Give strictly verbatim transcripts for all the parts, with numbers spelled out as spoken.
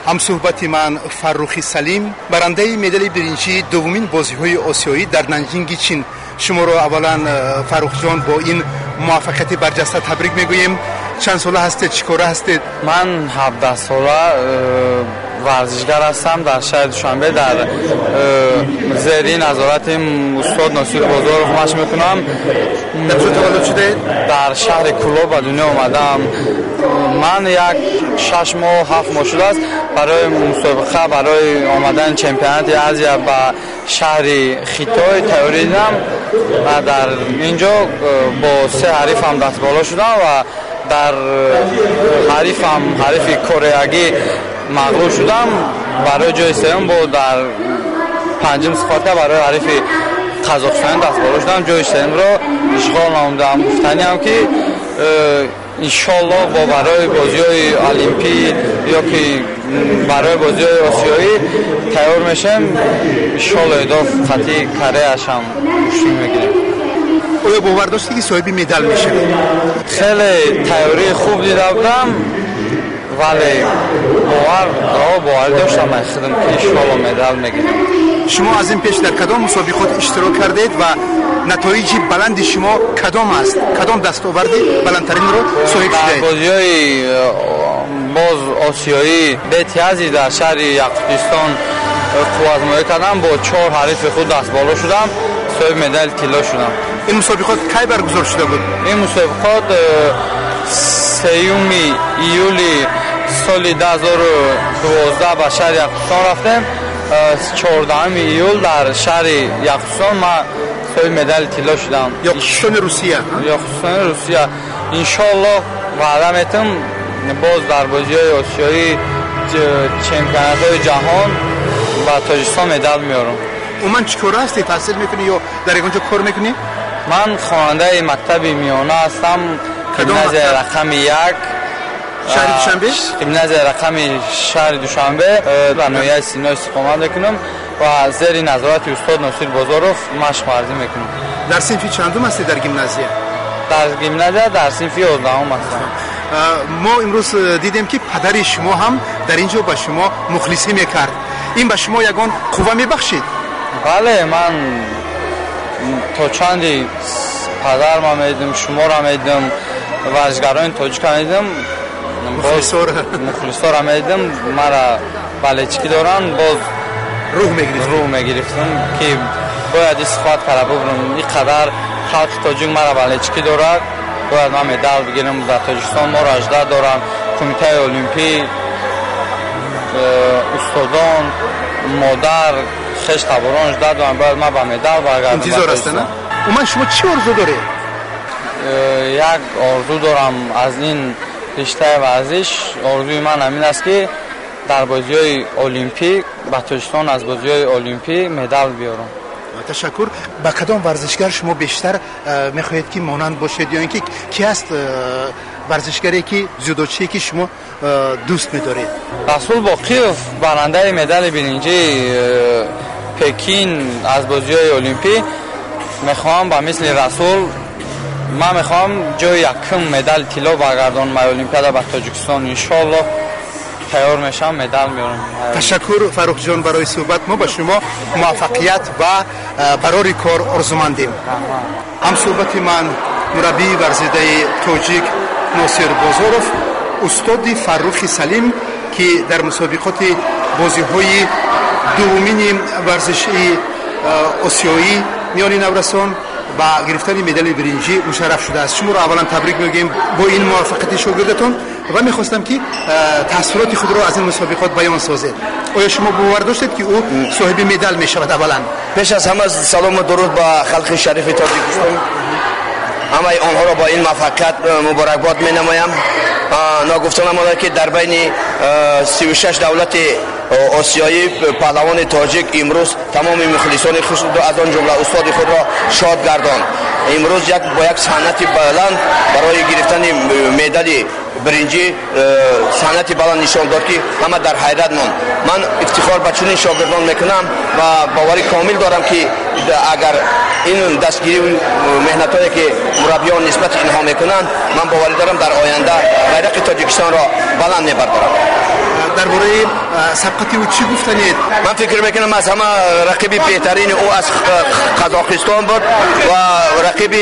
ҳамсӯҳбати ман Фаррухи Салим, барандаи медали биринҷии дуввумин бозиҳои осиёӣ дар Нанҷинги Чин. Шуморо аввалан Фаррухҷон бо ин муваффақияти барҷаста табрик мегӯем. Чанд сола ҳастед, чӣ кора ҳастед? Ман ҳабдаҳ сола варзишгар ҳастам дар шаҳри Душанбе. Дар зери назорати устод Носир Бозоров машқ мекунам. Дар куҷо таваллуд шудаед? Дар шаҳри Куло ба дунё омадам. Ман як шаш моҳ ҳафт моҳ шудааст барои мусобиқа, барои омадани чемпионати Азия ба шаҳри Хитой тайёрӣ дидам ва дар инҷо бо се ҳарифам дастболо шудам ва дар ҳарифам ҳарифи кореягӣ мағлуб шудам. Барои ҷои сеюм бо дар панҷум сифата барои ҳарифи қазоқистони дастболо шудам. Ҷои сеюмро ишғол намудам. Гуфтаниам ки иншоллоҳ бо барои бозиҳои олимпӣ ё ки барои бозиҳои осиёӣ тайёр мешем. иншоллоҳ идоф хати Кореяшам пуштӣ мегирем. оё бовар дошти ки соҳиби медал мешавед? хеле тайёрии хуб дида будам, вале бовар боварӣ доштам худам ки иншоллоҳ медал мегирем. шумо аз ин пеш дар кадом мусобиқот иштирок кардед ва натоиҷи баланди шумо кадом аст? Кадом дастоварди баландтаринро соҳиб шудаед? Дар бозиҳои боз осиёӣ бетиази дар шаҳри Яқутистон қувватмоӣ кардам. Бо чор ҳарифи худ дастболо шудам, соҳиби медали тилло шудам. ин мусобиқот кай баргузор шуда буд? ин мусобиқот сеюми июли соли дуҳазору дувоздаҳ ба шаҳри Яқутистон рафтем. чордаҳуми июл дар шаҳри Яқутистон ман соҳиби медали тилло шудам. Яқутистони Русия. Яқутистони Русия. Иншоллоҳ ваъда метам боз дар бозиҳои осиёӣ чемпионатҳои ҷаҳон ба Тоҷикистон медал меорам. умуман чӣ кора ҳастед? таҳсил мекунӣ ё дар ягон ҷо кор мекунӣ? Ман хонандаи мактаби миёна ҳастам. гимназияи рақами як шаҳри Душанбе? гимназияи рақами шаҳри Душанбе ба ноҳияи Сино истиқомат мекунам ва зери назорати устод Носир Бозоров машқ варзӣ мекунам. дар синфи чандум ҳастед дар гимназия? дар гимназия дар синфи ёздаҳум ҳастам. мо имрӯз дидем ки падари шумо ҳам дар ин ҷо ба шумо мухлисӣ мекард. ин ба шумо ягон қувва мебахшид? бале, ман то чанди падарма медидим, шуморо медидим, варзишгарони тоҷика медидим, мухлисора медидим, мара балечки доранд, боз рӯҳ мегирифтам ки бояд истифода карда бубурам. ин қадар халқи тоҷик мара балечки дорад, бояд ман медал бигирам. дар Тоҷикистон моро ажда доранд, кумитаи олимпӣ, устодон, модар, хеш таборон ажда доранд, бояд ман ба медал баргардам. интизор аст на? умуман шумо чӣ орзу доред? як орзу дорам аз ин риштаи варзиш. орзуи ман ҳамин аст ки дар бозиҳои олимпӣ ба Тоҷикистон аз бозиҳои олимпӣ медал биёрам. ташаккур. ба кадом варзишгар шумо бештар мехоҳед ки монанд бошед ё ин ки ки аст варзишгаре ки зюдочие ки шумо дӯст медоред? Расул Боқиев, барандаи медали биринҷии Пекин аз бозиҳои олимпӣ. мехоҳам ба мисли Расул ман мехоҳам ҷои якум медали тилло баргардонам олимпиада ба Тоҷикистон. иншоллоҳ тайёр мешавам, медал меорам. ташаккур Фаррухҷон барои суҳбат. мо ба шумо муваффақият ва барори кор орзумандем. ҳамсӯҳбати ман мураббии варзидаи тоҷик Носир Бозоров, устоди Фаррухи Салим ки дар мусобиқоти бозиҳои дуввумини варзиши осиёӣ миёни наврасон ба гирифтани медали биринҷӣ мушарраф шудааст. шуморо аввалан табрик мегӯем бо ин муваффақияти шогирдатон ва мехостам ки таъссуроти худро аз ин мусобиқот баён созед. оё шумо бовар доштед ки ӯ соҳиби медал мешавад? аввалан пеш аз ҳама салому дуруд ба халқи шарифи Тоҷикистон. ҳамаи онҳоро бо ин муваффақият муборакбод менамоям. ногуфта намода ки дар байни сию шаш давлати осиёӣ паҳлавони тоҷик имрӯз тамоми мухлисони худро аз он ҷумла устоди худро шод гардон. имрӯз як бо як санъати баланд барои гирифтани медали биринҷӣ санъати баланд нишон дод ки ҳама дар ҳайрат монд. ман ифтихор ба чунин шогирдон мекунам ва боварӣ комил дорам ки агар ин дастгирӣ меҳнатое ки мураббиён нисбати инҳо мекунанд, ман боварӣ дорам дар оянда байрақи Тоҷикистонро баланд мебардорам. дар бораи سبقتی او چی گفتنید؟ من فکر میکنم از همه رقیب بهترین او از قزاقستان بود و رقیب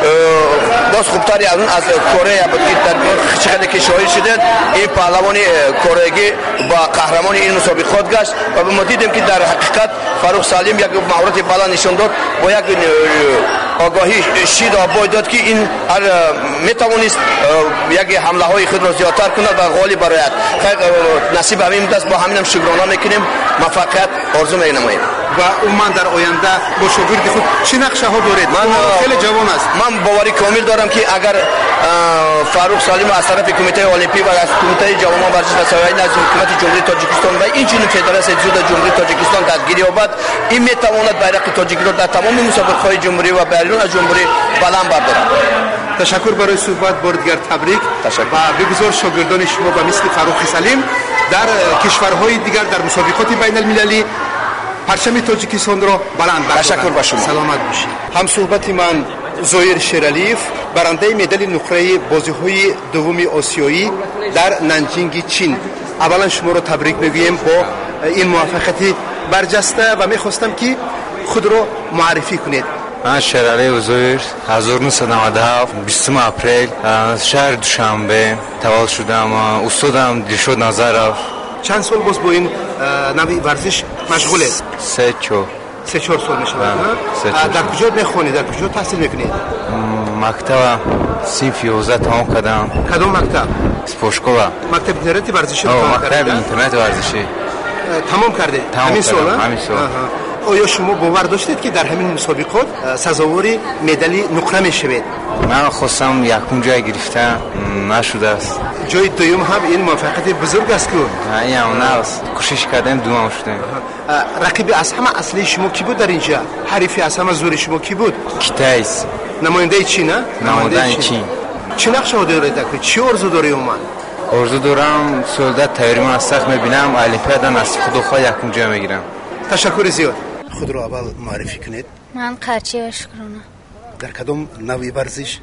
باز خوبتری از اون از کره بود که در چقدر که شاهد شدید. این پهلوان کره‌ای با قهرمان این مسابقات گشت و ما دیدیم که در حقیقت فاروق سالم یک مهارت بالا نشان داد با یک آگاهی شید آبای داد که این هر میتوانست یک حمله های خود را زیادتر کند و غالب برآید. نصیب همین دست با همینم شکرانه میکنیم، موفقیت آرزو می‌نماییم. و عموما در آینده با شاگرد خود چه نقشه ها دارید؟ من خیلی جوان است. من باوری کامل دارم که اگر فاروق سالم از طرف کمیته المپیک و از کمیته جوانان ورزش و سیاحت از حکومت جمهوری تاجیکستان و اینچنین فدراسیون جودو جمهوری تاجیکستان دستگیری یابد، این میتواند بیرق تاجیکستان در تمام مسابقات جمهوری و بیرون از جمهوری بلند بردارد. تشکر برای صحبت، بار دیگر تبریک و بگذار شاگردان شما و مثل فاروق سالم در کشورهای دیگر در مسابقات بین المللی پرچم تاجیکستان را بلند بردارند. تشکر با شما. سلامت باشید. هم صحبت من زویر شیرالیف، برنده مدال نقره بازی‌های دوم آسیایی در نانجینگ چین. اولا شما را تبریک میگویم با این موفقیت برجسته و میخواستم که خود را معرفی کنید. من شیرالیف زویر هزار و نهصد و نود و هفت بیستم اپریل شهر دوشنبه تولد شدم. استادم دلشاد نظرов. چند سال باز با این نوع ورزش مشغول است؟ سه چهار سه چهار سال میشه. در کجا میخونید؟ در کجا تحصیل میکنید؟ مکتب صنف یازده تمام کردم. کدام مکتب؟ اسپورتشکولا. مکتب اینترنتی ورزشی رو تمام کردید؟ مکتب اینترنت ورزشی تمام کرده. همین سال؟ همین سال. آیا شما باور داشتید که در همین مسابقات سزاوار مدال نقره میشوید؟ من خواستم یکم جای گرفتم، نشده است. جای دوم هم این موفقیت بزرگ است که این هم نه است. کوشش کردیم دوم شدیم. رقیب از همه اصلی شما کی بود در اینجا؟ حریفی از همه زور شما کی بود؟ کیتایس. نماینده چین نه؟ نماینده چین. چه نقشه دارید که چی آرزو داری اومد؟ آرزو دارم سولدت تیاری من سخت میبینم المپیاد نصیب خدا خواهد یکم جای میگیرم. تشکر زیاد. خود رو اول معرفی کنید. من قرچی شکرانه. در کدام نوع ورزش؟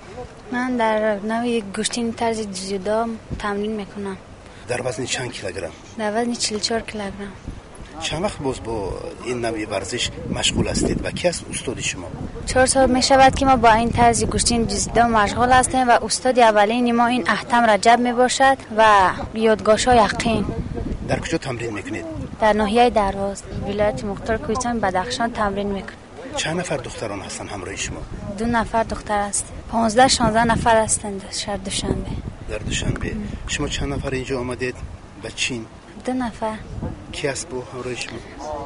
من در نوع گوشتین طرز جودو تمرین میکنم. در وزن چند کیلوگرم؟ در وزن چهل و چهار کیلوگرم. چند وقت باز با این نوع ورزش مشغول هستید و کی است استاد شما؟ چهار سال می شود که ما با این طرز گوشتین جودو مشغول هستیم و استاد اولین ما این احتم رجب می باشد و یادگاشا یقین. در کجا تمرین میکنید؟ در ناحیه درواز ولایت مختار کوهستان بدخشان تمرین میکنم. چند نفر دختران هستن همراه شما؟ دو نفر دختر است. پانزده شانزده نفر هستند شهر دوشنبه. در دوشنبه. شما چند نفر اینجا آمدید به چین؟ دو نفر. کی است با همراه شما؟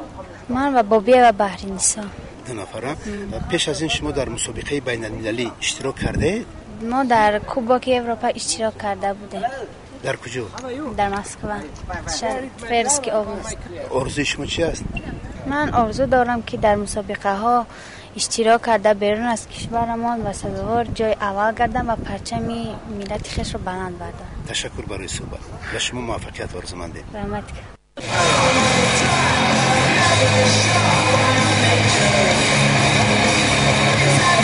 من و بابیه و بحری نیسا. دو نفر. پیش از این شما در مسابقه بین المللی اشتراک کرده؟ ما در کوباک اروپا اشتراک کرده بودیم. در کجا؟ در مسکو. شهر فرسکی اوبلاست. آرزوی شما چی است؟ من آرزو دارم که در مسابقه ها اشتراک کرده بیرون از کشورمان و سزاوار جای اول گردم و پرچم ملت خویش رو بلند بردارم. تشکر برای صحبت. و شما موفقیت آرزومندیم. رحمت کنم.